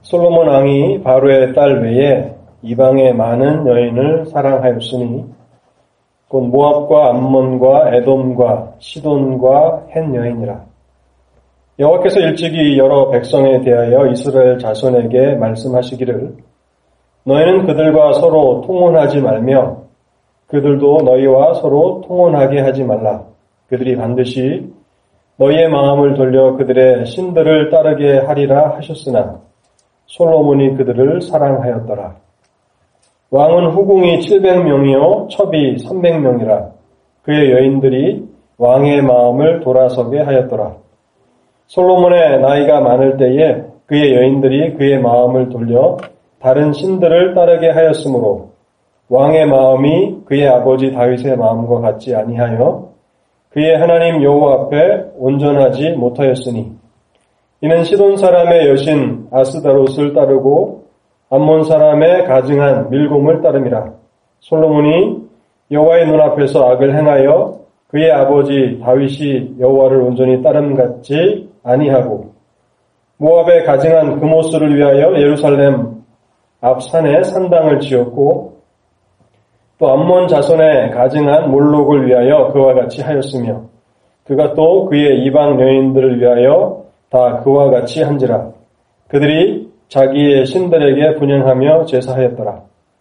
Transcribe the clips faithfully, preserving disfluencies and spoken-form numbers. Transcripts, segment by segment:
솔로몬 왕이 바로의 딸 외에 이방의 많은 여인을 사랑하였으니 곧 모압과 암몬과 에돔과 시돈과 헷 여인이라. 여호와께서 일찍이 여러 백성에 대하여 이스라엘 자손에게 말씀하시기를 너희는 그들과 서로 통혼하지 말며 그들도 너희와 서로 통혼하게 하지 말라. 그들이 반드시 너희의 마음을 돌려 그들의 신들을 따르게 하리라 하셨으나 솔로몬이 그들을 사랑하였더라. 왕은 후궁이 칠백 명이요 첩이 삼백 명이라. 그의 여인들이 왕의 마음을 돌아서게 하였더라. 솔로몬의 나이가 많을 때에 그의 여인들이 그의 마음을 돌려 다른 신들을 따르게 하였으므로 왕의 마음이 그의 아버지 다윗의 마음과 같지 아니하여 그의 하나님 여호와 앞에 온전하지 못하였으니 이는 시돈 사람의 여신 아스다롯을 따르고 암몬 사람의 가증한 밀곰을 따름이라. 솔로몬이 여호와의 눈앞에서 악을 행하여 그의 아버지 다윗이 여호와를 온전히 따름 같지 아니하고 모압의 가증한 그모스를 위하여 예루살렘 앞 산에 산당을 지었고 또 암몬 자손의 가증한 몰록을 위하여 그와 같이 하였으며 그가 또 그의 이방 여인들을 위하여 다 그와 같이 한지라. 그들이 자기의 신들에게 분향하며 제사하였더라.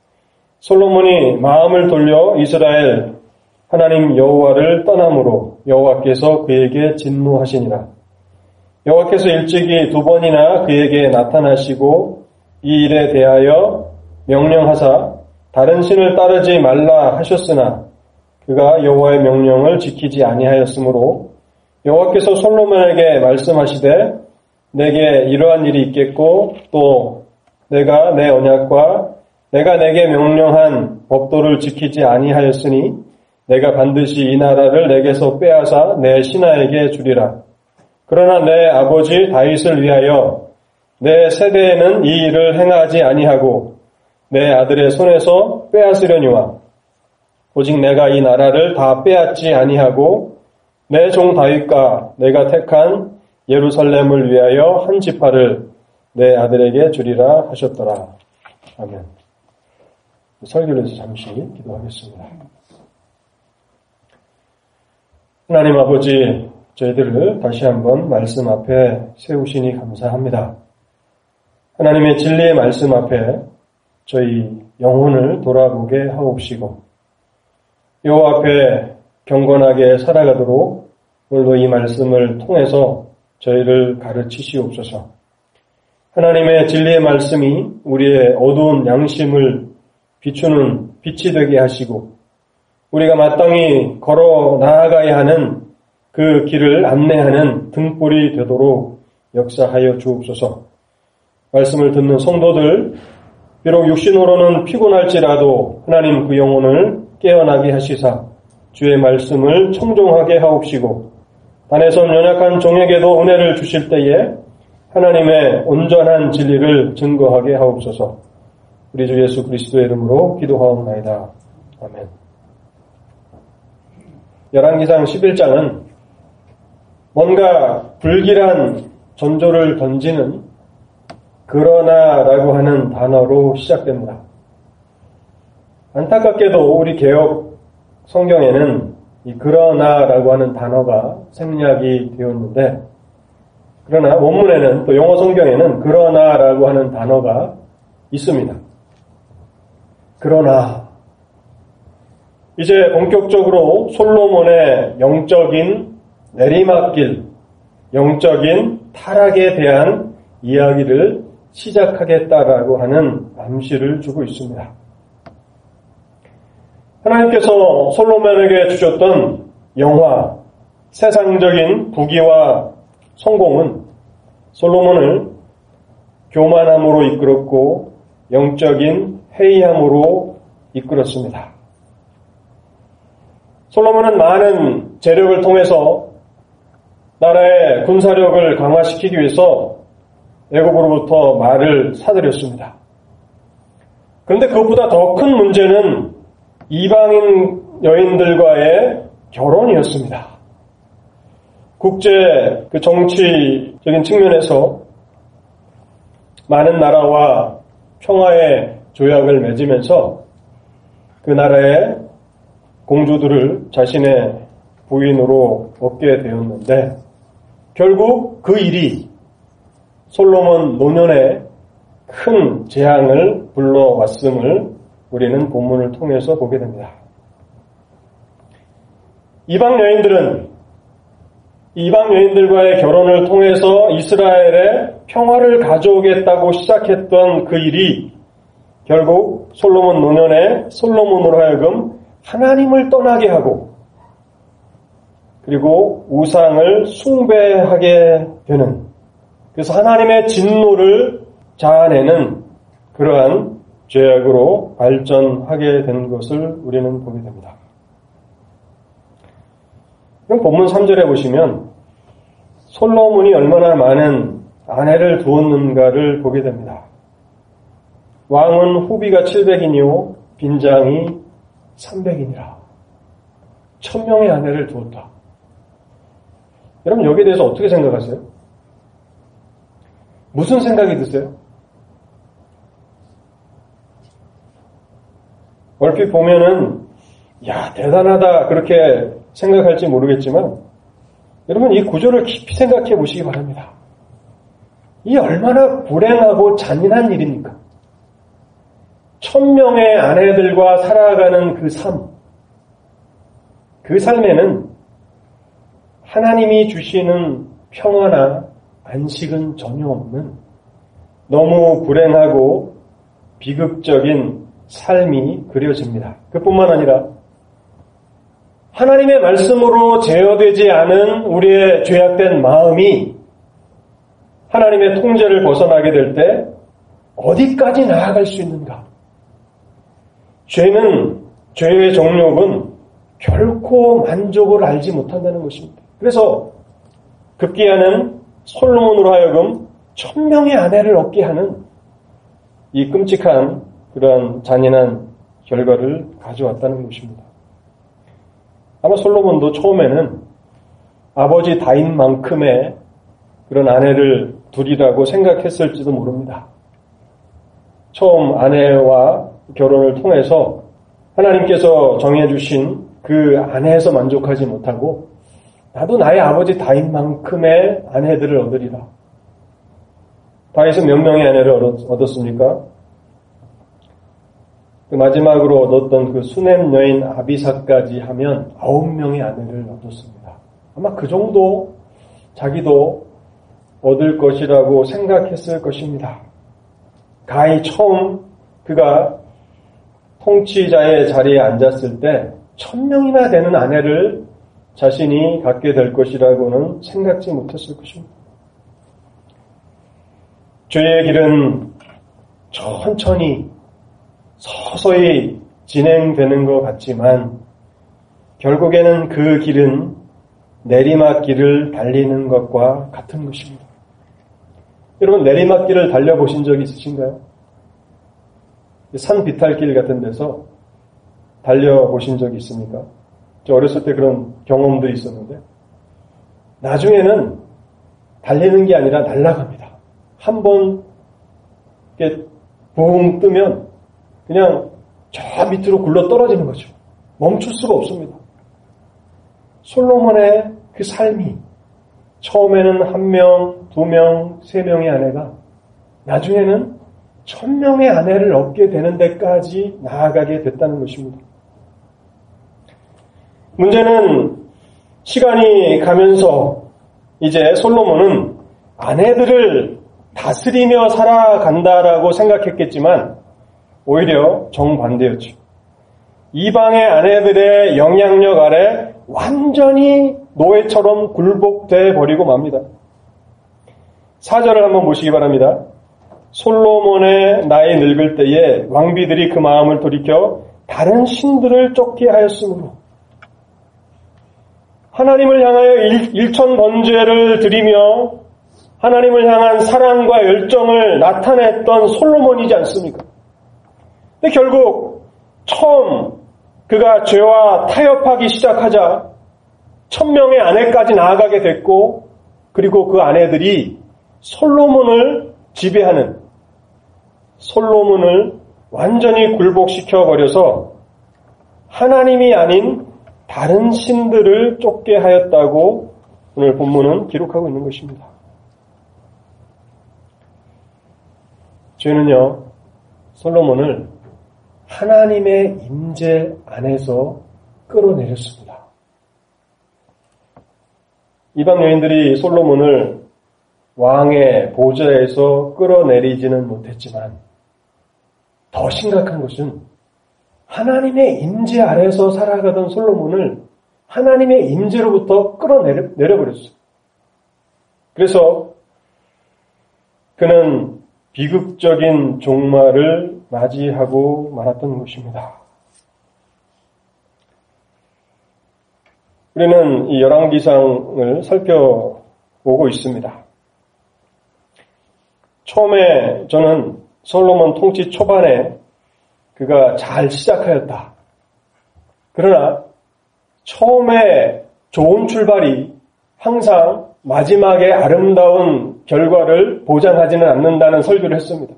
솔로몬이 마음을 돌려 이스라엘 하나님 여호와를 떠남으로 여호와께서 그에게 진노하시니라. 여호와께서 일찍이 두 번이나 그에게 나타나시고 이 일에 대하여 명령하사 다른 신을 따르지 말라 하셨으나 그가 여호와의 명령을 지키지 아니하였으므로 여호와께서 솔로몬에게 말씀하시되 내게 이러한 일이 있겠고 또 내가 내 언약과 내가 내게 명령한 법도를 지키지 아니하였으니 내가 반드시 이 나라를 내게서 빼앗아 내 신하에게 주리라. 그러나 내 아버지 다윗을 위하여 내 세대에는 이 일을 행하지 아니하고 내 아들의 손에서 빼앗으려니와 오직 내가 이 나라를 다 빼앗지 아니하고 내 종 다윗과 내가 택한 예루살렘을 위하여 한 지파를 내 아들에게 주리라 하셨더라. 아멘. 설교를 해서 잠시 기도하겠습니다. 하나님 아버지, 저희들을 다시 한번 말씀 앞에 세우시니 감사합니다. 하나님의 진리의 말씀 앞에 저희 영혼을 돌아보게 하옵시고 여호와 앞에 경건하게 살아가도록 오늘도 이 말씀을 통해서 저희를 가르치시옵소서. 하나님의 진리의 말씀이 우리의 어두운 양심을 비추는 빛이 되게 하시고 우리가 마땅히 걸어 나아가야 하는 그 길을 안내하는 등불이 되도록 역사하여 주옵소서. 말씀을 듣는 성도들, 비록 육신으로는 피곤할지라도 하나님 그 영혼을 깨어나게 하시사 주의 말씀을 청종하게 하옵시고 단에선 연약한 종에게도 은혜를 주실 때에 하나님의 온전한 진리를 증거하게 하옵소서. 우리 주 예수 그리스도의 이름으로 기도하옵나이다. 아멘. 열왕기상 십일 장은 뭔가 불길한 전조를 던지는 그러나라고 하는 단어로 시작됩니다. 안타깝게도 우리 개역 성경에는 이 그러나라고 하는 단어가 생략이 되었는데 그러나 원문에는 또 영어 성경에는 그러나라고 하는 단어가 있습니다. 그러나 이제 본격적으로 솔로몬의 영적인 내리막길, 영적인 타락에 대한 이야기를 시작하겠다라고 하는 암시를 주고 있습니다. 하나님께서 솔로몬에게 주셨던 영화, 세상적인 부귀와 성공은 솔로몬을 교만함으로 이끌었고 영적인 해이함으로 이끌었습니다. 솔로몬은 많은 재력을 통해서 나라의 군사력을 강화시키기 위해서 애굽으로부터 말을 사들였습니다. 그런데 그것보다 더 큰 문제는 이방인 여인들과의 결혼이었습니다. 국제 그 정치적인 측면에서 많은 나라와 평화의 조약을 맺으면서 그 나라의 공주들을 자신의 부인으로 얻게 되었는데 결국 그 일이 솔로몬 노년에 큰 재앙을 불러왔음을 우리는 본문을 통해서 보게 됩니다. 이방 여인들은 이방 여인들과의 결혼을 통해서 이스라엘에 평화를 가져오겠다고 시작했던 그 일이 결국 솔로몬 노년에 솔로몬으로 하여금 하나님을 떠나게 하고 그리고 우상을 숭배하게 되는, 그래서 하나님의 진노를 자아내는 그러한 죄악으로 발전하게 된 것을 우리는 보게 됩니다. 그럼 본문 삼 절에 보시면 솔로몬이 얼마나 많은 아내를 두었는가를 보게 됩니다. 왕은 후비가 칠백이니요 빈장이 삼백이니라. 천명의 아내를 두었다. 여러분 여기에 대해서 어떻게 생각하세요? 무슨 생각이 드세요? 얼핏 보면은 야 대단하다 그렇게 생각할지 모르겠지만 여러분 이 구절을 깊이 생각해 보시기 바랍니다. 이 얼마나 불행하고 잔인한 일입니까? 천명의 아내들과 살아가는 그 삶, 그 삶에는 하나님이 주시는 평화나 안식은 전혀 없는 너무 불행하고 비극적인 삶이 그려집니다. 그뿐만 아니라 하나님의 말씀으로 제어되지 않은 우리의 죄악된 마음이 하나님의 통제를 벗어나게 될 때 어디까지 나아갈 수 있는가? 죄는, 죄의 정욕은 결코 만족을 알지 못한다는 것입니다. 그래서 급기야는 솔로몬으로 하여금 천명의 아내를 얻게 하는 이 끔찍한 그러한 잔인한 결과를 가져왔다는 것입니다. 아마 솔로몬도 처음에는 아버지 다윗만큼의 그런 아내를 두리라고 생각했을지도 모릅니다. 처음 아내와 결혼을 통해서 하나님께서 정해주신 그 아내에서 만족하지 못하고 나도 나의 아버지 다윗만큼의 아내들을 얻으리라. 다윗은 몇 명의 아내를 얻었습니까? 그 마지막으로 얻었던 그 수넴 여인 아비사까지 하면 아홉 명의 아내를 얻었습니다. 아마 그 정도 자기도 얻을 것이라고 생각했을 것입니다. 가히 처음 그가 통치자의 자리에 앉았을 때 천 명이나 되는 아내를 자신이 갖게 될 것이라고는 생각지 못했을 것입니다. 죄의 길은 천천히 서서히 진행되는 것 같지만 결국에는 그 길은 내리막길을 달리는 것과 같은 것입니다. 여러분 내리막길을 달려보신 적이 있으신가요? 산 비탈길 같은 데서 달려보신 적이 있습니까? 저 어렸을 때 그런 경험들이 있었는데 나중에는 달리는 게 아니라 날아갑니다. 한번 이렇게 붕 뜨면 그냥 저 밑으로 굴러 떨어지는 거죠. 멈출 수가 없습니다. 솔로몬의 그 삶이 처음에는 한 명, 두 명, 세 명의 아내가 나중에는 천 명의 아내를 얻게 되는 데까지 나아가게 됐다는 것입니다. 문제는 시간이 가면서 이제 솔로몬은 아내들을 다스리며 살아간다라고 생각했겠지만 오히려 정반대였죠. 이방의 아내들의 영향력 아래 완전히 노예처럼 굴복돼 버리고 맙니다. 사 절을 한번 보시기 바랍니다. 솔로몬의 나이 늙을 때에 왕비들이 그 마음을 돌이켜 다른 신들을 쫓게 하였으므로 하나님을 향하여 일천 번제를 드리며 하나님을 향한 사랑과 열정을 나타냈던 솔로몬이지 않습니까? 근데 결국 처음 그가 죄와 타협하기 시작하자 천명의 아내까지 나아가게 됐고 그리고 그 아내들이 솔로몬을 지배하는 솔로몬을 완전히 굴복시켜 버려서 하나님이 아닌 다른 신들을 쫓게 하였다고 오늘 본문은 기록하고 있는 것입니다. 죄는요, 솔로몬을 하나님의 임재 안에서 끌어내렸습니다. 이방 여인들이 솔로몬을 왕의 보좌에서 끌어내리지는 못했지만 더 심각한 것은 하나님의 임재 아래에서 살아가던 솔로몬을 하나님의 임재로부터 끌어내려버렸어요. 그래서 그는 비극적인 종말을 맞이하고 말았던 것입니다. 우리는 이 열왕기상을 살펴보고 있습니다. 처음에 저는 솔로몬 통치 초반에 그가 잘 시작하였다. 그러나 처음에 좋은 출발이 항상 마지막에 아름다운 결과를 보장하지는 않는다는 설교를 했습니다.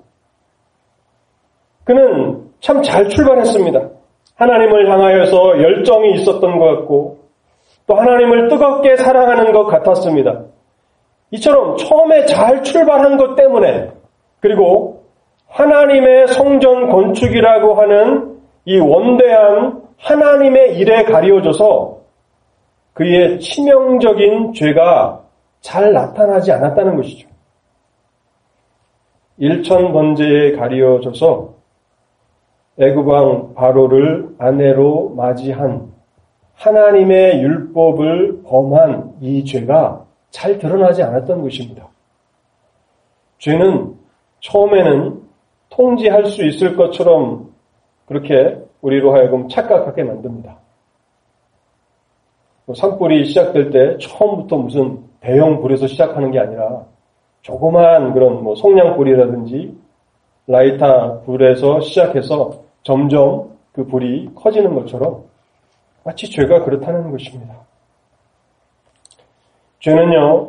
그는 참 잘 출발했습니다. 하나님을 향하여서 열정이 있었던 것 같고 또 하나님을 뜨겁게 사랑하는 것 같았습니다. 이처럼 처음에 잘 출발한 것 때문에 그리고 하나님의 성전 건축이라고 하는 이 원대한 하나님의 일에 가리워져서 그의 치명적인 죄가 잘 나타나지 않았다는 것이죠. 일천 번제에 가리워져서 애굽왕 바로를 아내로 맞이한 하나님의 율법을 범한 이 죄가 잘 드러나지 않았던 것입니다. 죄는 처음에는 통제할 수 있을 것처럼 그렇게 우리로 하여금 착각하게 만듭니다. 산불이 시작될 때 처음부터 무슨 대형 불에서 시작하는 게 아니라 조그마한 그런 뭐 성냥불이라든지 라이터 불에서 시작해서 점점 그 불이 커지는 것처럼 마치 죄가 그렇다는 것입니다. 죄는요,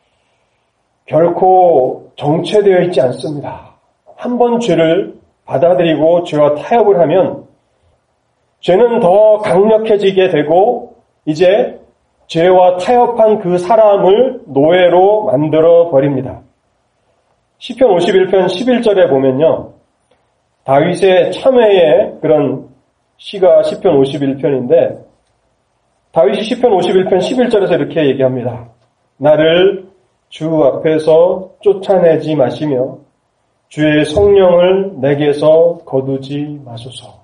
결코 정체되어 있지 않습니다. 한 번 죄를 받아들이고 죄와 타협을 하면 죄는 더 강력해지게 되고 이제 죄와 타협한 그 사람을 노예로 만들어 버립니다. 시편 오십일 편 십일 절에 보면요. 다윗의 참회의 그런 시가 시편 오십일 편인데 다윗이 시편 오십일 편 십일 절에서 이렇게 얘기합니다. 나를 주 앞에서 쫓아내지 마시며 주의 성령을 내게서 거두지 마소서.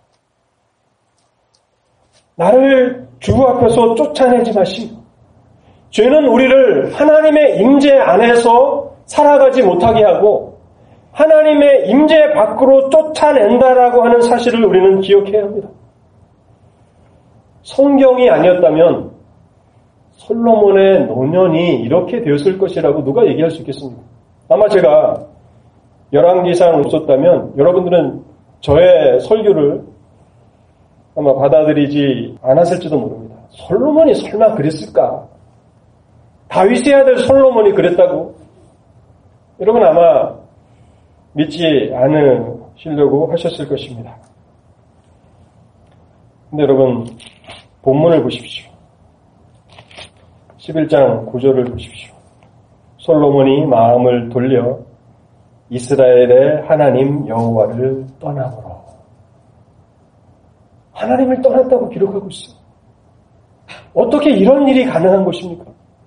나를 주 앞에서 쫓아내지 마시며 죄는 우리를 하나님의 임재 안에서 살아가지 못하게 하고 하나님의 임재 밖으로 쫓아낸다라고 하는 사실을 우리는 기억해야 합니다. 성경이 아니었다면 솔로몬의 노년이 이렇게 되었을 것이라고 누가 얘기할 수 있겠습니까? 아마 제가 열왕기상 없었다면 여러분들은 저의 설교를 아마 받아들이지 않았을지도 모릅니다. 솔로몬이 설마 그랬을까? 다윗의 아들 솔로몬이 그랬다고? 여러분 아마 믿지 않으시려고 하셨을 것입니다. 근데 여러분 본문을 보십시오. 십일 장 구 절을 보십시오. 솔로몬이 마음을 돌려 이스라엘의 하나님 여호와를 떠남으로. 하나님을 떠났다고 기록하고 있어요. 어떻게 이런 일이 가능한 것입니까?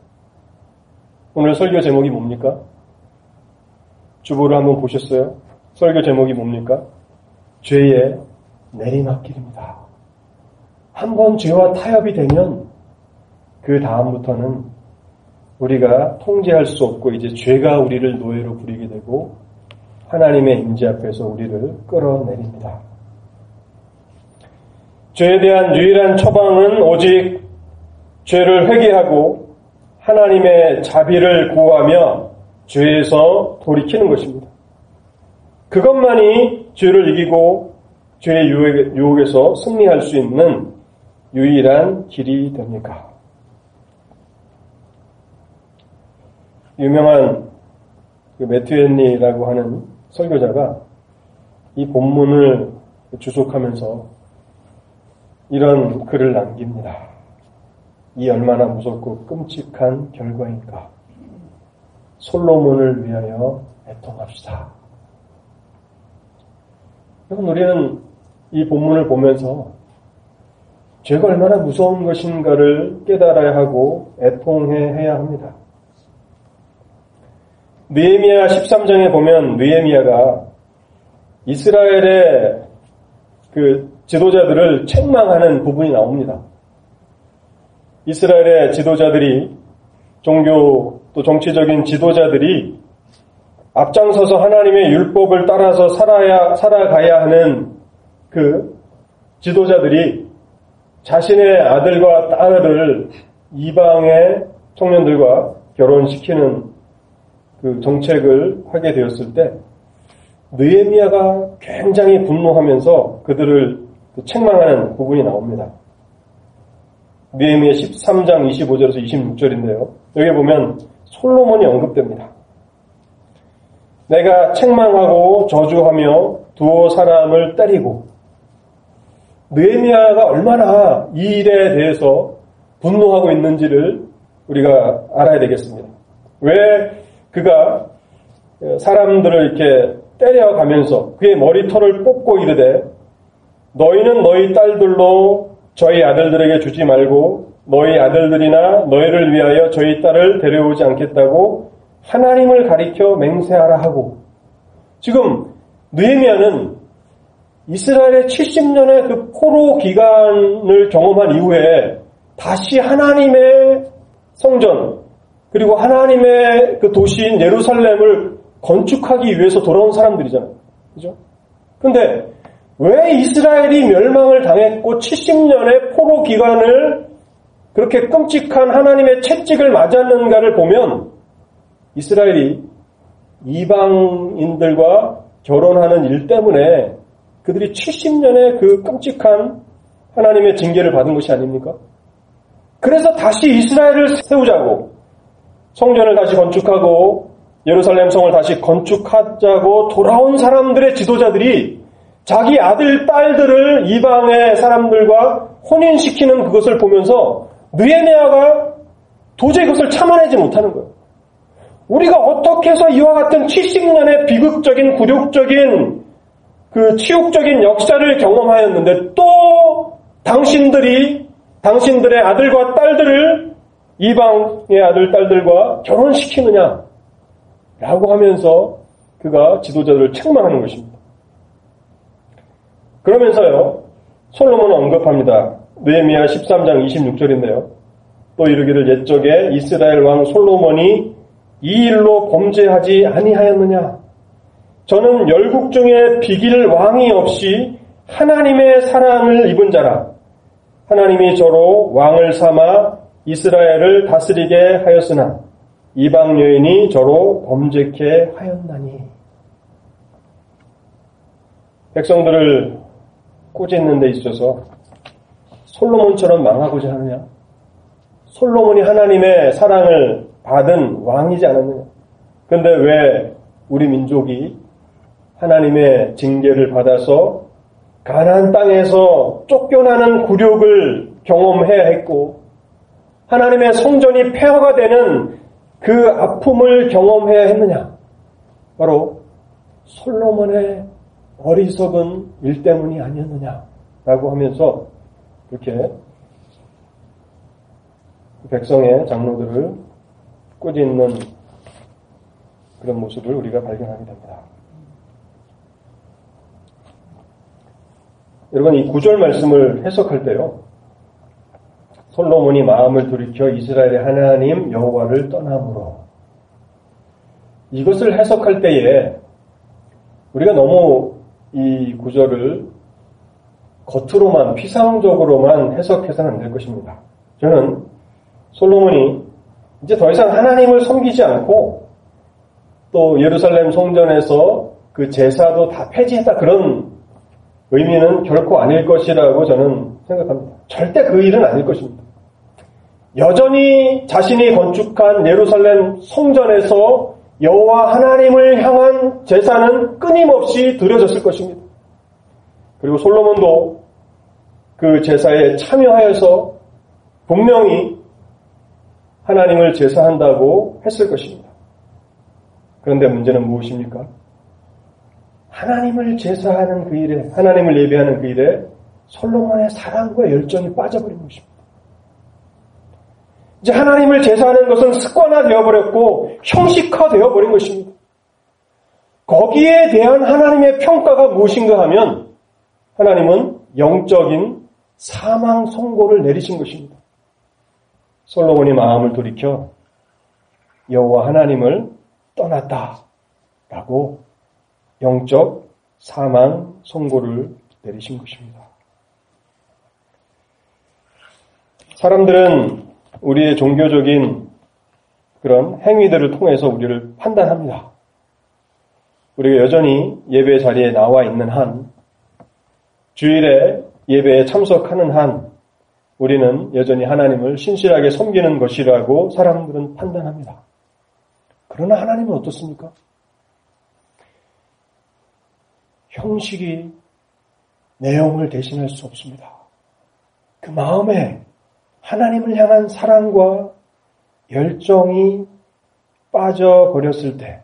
오늘 설교 제목이 뭡니까? 주보를 한번 보셨어요? 설교 제목이 뭡니까? 죄의 내리막길입니다. 한번 죄와 타협이 되면 그 다음부터는 우리가 통제할 수 없고 이제 죄가 우리를 노예로 부리게 되고 하나님의 임재 앞에서 우리를 끌어내립니다. 죄에 대한 유일한 처방은 오직 죄를 회개하고 하나님의 자비를 구하며 죄에서 돌이키는 것입니다. 그것만이 죄를 이기고 죄의 유혹에서 승리할 수 있는 유일한 길이 됩니까? 유명한 그 매튜 헨리라고 하는 설교자가 이 본문을 주속하면서 이런 글을 남깁니다. 이 얼마나 무섭고 끔찍한 결과인가. 솔로몬을 위하여 애통합시다. 여러분, 우리는 이 본문을 보면서 죄가 얼마나 무서운 것인가를 깨달아야 하고 애통해야 합니다. 느헤미야 십삼 장에 보면 느헤미야가 이스라엘의 그 지도자들을 책망하는 부분이 나옵니다. 이스라엘의 지도자들이, 종교 또 정치적인 지도자들이 앞장서서 하나님의 율법을 따라서 살아야, 살아가야 하는 그 지도자들이 자신의 아들과 딸을 이방의 청년들과 결혼시키는 그 정책을 하게 되었을 때 느헤미야가 굉장히 분노하면서 그들을 책망하는 부분이 나옵니다. 느헤미야 십삼 장 이십오 절에서 이십육 절인데요. 여기 보면 솔로몬이 언급됩니다. 내가 책망하고 저주하며 두어 사람을 때리고, 느헤미야가 얼마나 이 일에 대해서 분노하고 있는지를 우리가 알아야 되겠습니다. 왜 그가 사람들을 이렇게 때려가면서 그의 머리털을 뽑고 이르되 너희는 너희 딸들로 저희 아들들에게 주지 말고 너희 아들들이나 너희를 위하여 저희 딸을 데려오지 않겠다고 하나님을 가리켜 맹세하라 하고, 지금 느헤미야는 이스라엘의 칠십 년의 그 포로 기간을 경험한 이후에 다시 하나님의 성전 그리고 하나님의 그 도시인 예루살렘을 건축하기 위해서 돌아온 사람들이잖아요. 그죠? 근데 왜 이스라엘이 멸망을 당했고 칠십 년의 포로 기간을 그렇게 끔찍한 하나님의 채찍을 맞았는가를 보면 이스라엘이 이방인들과 결혼하는 일 때문에 그들이 칠십 년의 그 끔찍한 하나님의 징계를 받은 것이 아닙니까? 그래서 다시 이스라엘을 세우자고, 성전을 다시 건축하고 예루살렘 성을 다시 건축하자고 돌아온 사람들의 지도자들이 자기 아들, 딸들을 이방의 사람들과 혼인시키는 그것을 보면서 느헤미야가 도저히 그것을 참아내지 못하는 거예요. 우리가 어떻게 해서 이와 같은 칠십 년의 비극적인, 굴욕적인, 그 치욕적인 역사를 경험하였는데 또 당신들이 당신들의 아들과 딸들을 이방의 아들, 딸들과 결혼시키느냐 라고 하면서 그가 지도자들을 책망하는 것입니다. 그러면서요, 솔로몬은 언급합니다. 느헤미야 십삼 장 이십육 절인데요. 또 이르기를 옛적에 이스라엘 왕 솔로몬이 이 일로 범죄하지 아니하였느냐? 저는 열국 중에 비길 왕이 없이 하나님의 사랑을 입은 자라. 하나님이 저로 왕을 삼아 이스라엘을 다스리게 하였으나 이방 여인이 저로 범죄케 하였나니. 백성들을 꾸짖는 데 있어서 솔로몬처럼 망하고자 하느냐? 솔로몬이 하나님의 사랑을 받은 왕이지 않았느냐? 그런데 왜 우리 민족이 하나님의 징계를 받아서 가나안 땅에서 쫓겨나는 굴욕을 경험해야 했고 하나님의 성전이 폐허가 되는 그 아픔을 경험해야 했느냐? 바로 솔로몬의 어리석은 일 때문이 아니었느냐라고 하면서 이렇게 백성의 장로들을 꾸짖는 그런 모습을 우리가 발견하게 됩니다. 여러분, 이 구절 말씀을 해석할 때요, 솔로몬이 마음을 돌이켜 이스라엘의 하나님 여호와를 떠남으로, 이것을 해석할 때에 우리가 너무 이 구절을 겉으로만, 피상적으로만 해석해서는 안 될 것입니다. 저는 솔로몬이 이제 더 이상 하나님을 섬기지 않고 또 예루살렘 성전에서 그 제사도 다 폐지했다, 그런 의미는 결코 아닐 것이라고 저는 생각합니다. 절대 그 일은 아닐 것입니다. 여전히 자신이 건축한 예루살렘 성전에서 여호와 하나님을 향한 제사는 끊임없이 드려졌을 것입니다. 그리고 솔로몬도 그 제사에 참여하여서 분명히 하나님을 제사한다고 했을 것입니다. 그런데 문제는 무엇입니까? 하나님을 제사하는 그 일에, 하나님을 예배하는 그 일에 솔로몬의 사랑과 열정이 빠져버린 것입니다. 이제 하나님을 제사하는 것은 습관화되어버렸고 형식화되어버린 것입니다. 거기에 대한 하나님의 평가가 무엇인가 하면 하나님은 영적인 사망 선고를 내리신 것입니다. 솔로몬이 마음을 돌이켜 여호와 하나님을 떠났다라고 영적 사망 선고를 내리신 것입니다. 사람들은 우리의 종교적인 그런 행위들을 통해서 우리를 판단합니다. 우리가 여전히 예배 자리에 나와 있는 한, 주일에 예배에 참석하는 한, 우리는 여전히 하나님을 신실하게 섬기는 것이라고 사람들은 판단합니다. 그러나 하나님은 어떻습니까? 형식이 내용을 대신할 수 없습니다. 그 마음에 하나님을 향한 사랑과 열정이 빠져버렸을 때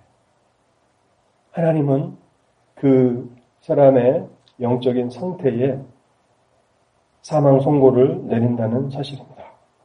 하나님은 그 사람의 영적인 상태에 사망 선고를 내린다는 사실입니다.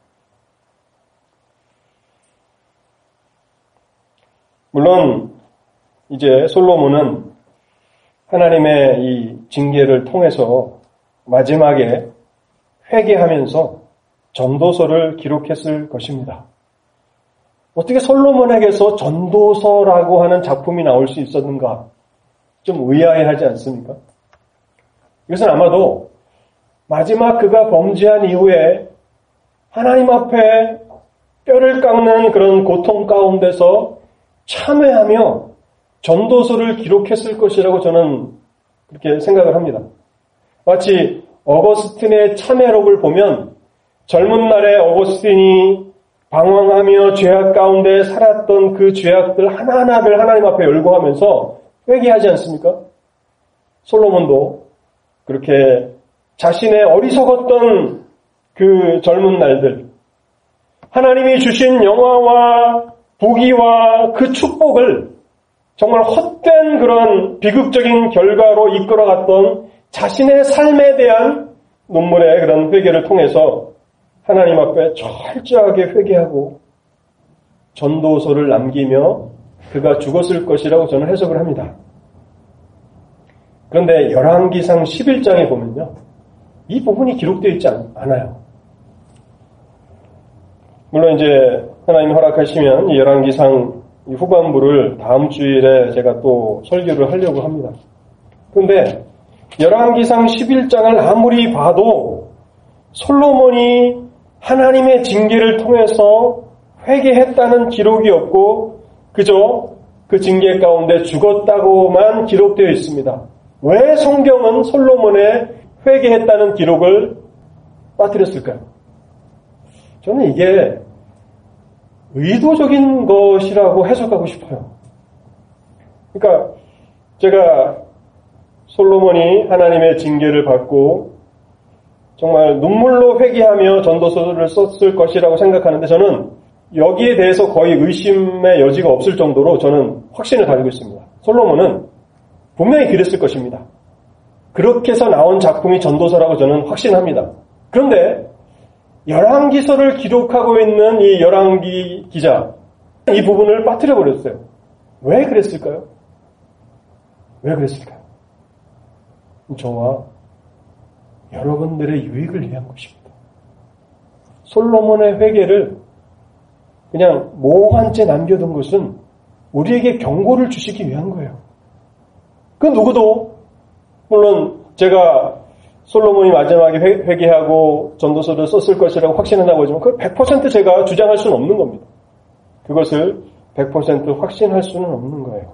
물론 이제 솔로몬은 하나님의 이 징계를 통해서 마지막에 회개하면서 전도서를 기록했을 것입니다. 어떻게 솔로몬에게서 전도서라고 하는 작품이 나올 수 있었는가? 좀 의아해하지 않습니까? 이것은 아마도 마지막 그가 범죄한 이후에 하나님 앞에 뼈를 깎는 그런 고통 가운데서 참회하며 전도서를 기록했을 것이라고 저는 그렇게 생각을 합니다. 마치 어거스틴의 참회록을 보면 젊은 날에 어거스틴이 방황하며 죄악 가운데 살았던 그 죄악들 하나하나를 하나님 앞에 열거하면서 회개하지 않습니까? 솔로몬도 그렇게 자신의 어리석었던 그 젊은 날들, 하나님이 주신 영화와 부귀와 그 축복을 정말 헛된 그런 비극적인 결과로 이끌어갔던 자신의 삶에 대한 눈물의 그런 회개를 통해서 하나님 앞에 철저하게 회개하고 전도서를 남기며 그가 죽었을 것이라고 저는 해석을 합니다. 그런데 열왕기상 십일 장에 보면요, 이 부분이 기록되어 있지 않아요. 물론 이제 하나님 허락하시면 이 열왕기상 후반부를 다음 주일에 제가 또 설교를 하려고 합니다. 그런데 열왕기상 십일 장을 아무리 봐도 솔로몬이 하나님의 징계를 통해서 회개했다는 기록이 없고 그저 그 징계 가운데 죽었다고만 기록되어 있습니다. 왜 성경은 솔로몬의 회개했다는 기록을 빠뜨렸을까요? 저는 이게 의도적인 것이라고 해석하고 싶어요. 그러니까 제가 솔로몬이 하나님의 징계를 받고 정말 눈물로 회개하며 전도서를 썼을 것이라고 생각하는데 저는 여기에 대해서 거의 의심의 여지가 없을 정도로 저는 확신을 가지고 있습니다. 솔로몬은 분명히 그랬을 것입니다. 그렇게 해서 나온 작품이 전도서라고 저는 확신합니다. 그런데 열왕기서를 기록하고 있는 이 열왕기 기자, 이 부분을 빠뜨려버렸어요. 왜 그랬을까요? 왜 그랬을까요? 저와 여러분들의 유익을 위한 것입니다. 솔로몬의 회개를 그냥 모호한 채 남겨둔 것은 우리에게 경고를 주시기 위한 거예요. 그 누구도, 물론 제가 솔로몬이 마지막에 회개하고 전도서를 썼을 것이라고 확신한다고 하지만 그걸 백 퍼센트 제가 주장할 수는 없는 겁니다. 그것을 백 퍼센트 확신할 수는 없는 거예요.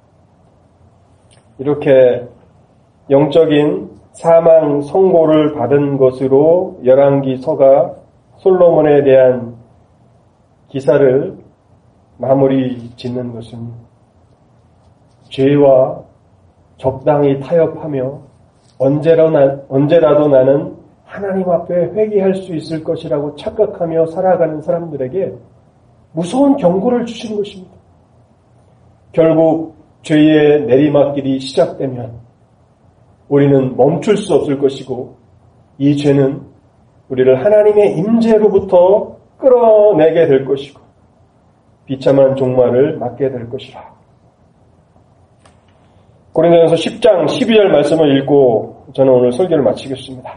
이렇게 영적인 사망 선고를 받은 것으로 열왕기서가 솔로몬에 대한 기사를 마무리 짓는 것은 죄와 적당히 타협하며 언제라도, 언제라도 나는 하나님 앞에 회개할 수 있을 것이라고 착각하며 살아가는 사람들에게 무서운 경고를 주시는 것입니다. 결국 죄의 내리막길이 시작되면 우리는 멈출 수 없을 것이고 이 죄는 우리를 하나님의 임재로부터 끌어내게 될 것이고 비참한 종말을 맞게 될 것이라. 고린도전서 십 장 십이 절 말씀을 읽고 저는 오늘 설교를 마치겠습니다.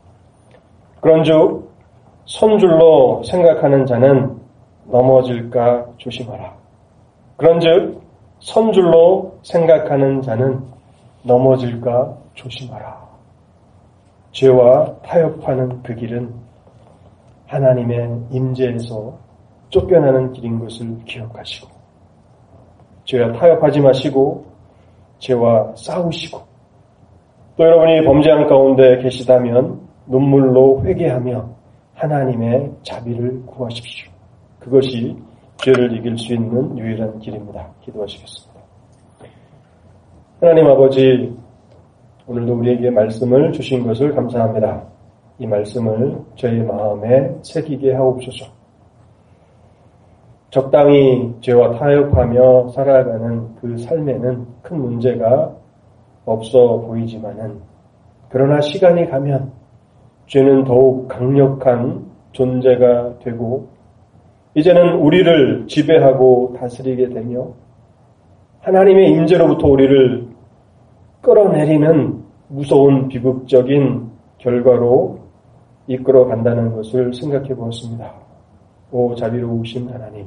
그런즉 선줄로 생각하는 자는 넘어질까 조심하라. 그런즉 선줄로 생각하는 자는 넘어질까 조심하라. 죄와 타협하는 그 길은 하나님의 임재에서 쫓겨나는 길인 것을 기억하시고 죄와 타협하지 마시고 죄와 싸우시고 또 여러분이 범죄한 가운데 계시다면 눈물로 회개하며 하나님의 자비를 구하십시오. 그것이 죄를 이길 수 있는 유일한 길입니다. 기도하시겠습니다. 하나님 아버지, 오늘도 우리에게 말씀을 주신 것을 감사합니다. 이 말씀을 저희 마음에 새기게 하옵소서. 적당히 죄와 타협하며 살아가는 그 삶에는 큰 문제가 없어 보이지만은 그러나 시간이 가면 죄는 더욱 강력한 존재가 되고 이제는 우리를 지배하고 다스리게 되며 하나님의 임재로부터 우리를 끌어내리는 무서운 비극적인 결과로 이끌어 간다는 것을 생각해 보았습니다. 오 자비로우신 하나님,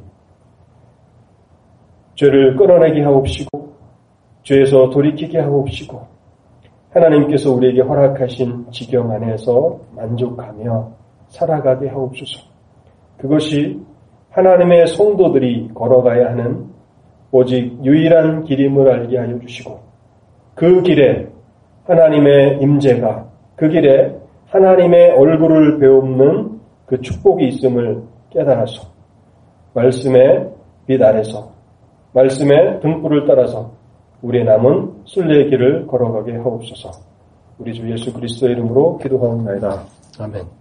죄를 끌어내게 하옵시고 죄에서 돌이키게 하옵시고 하나님께서 우리에게 허락하신 지경 안에서 만족하며 살아가게 하옵소서. 그것이 하나님의 성도들이 걸어가야 하는 오직 유일한 길임을 알게 하여 주시고 그 길에 하나님의 임재가 그 길에 하나님의 얼굴을 배우는 그 축복이 있음을 깨달아서 말씀의 빛 아래서 말씀의 등불을 따라서 우리의 남은 순례의 길을 걸어가게 하옵소서. 우리 주 예수 그리스도의 이름으로 기도하옵나이다. 아멘.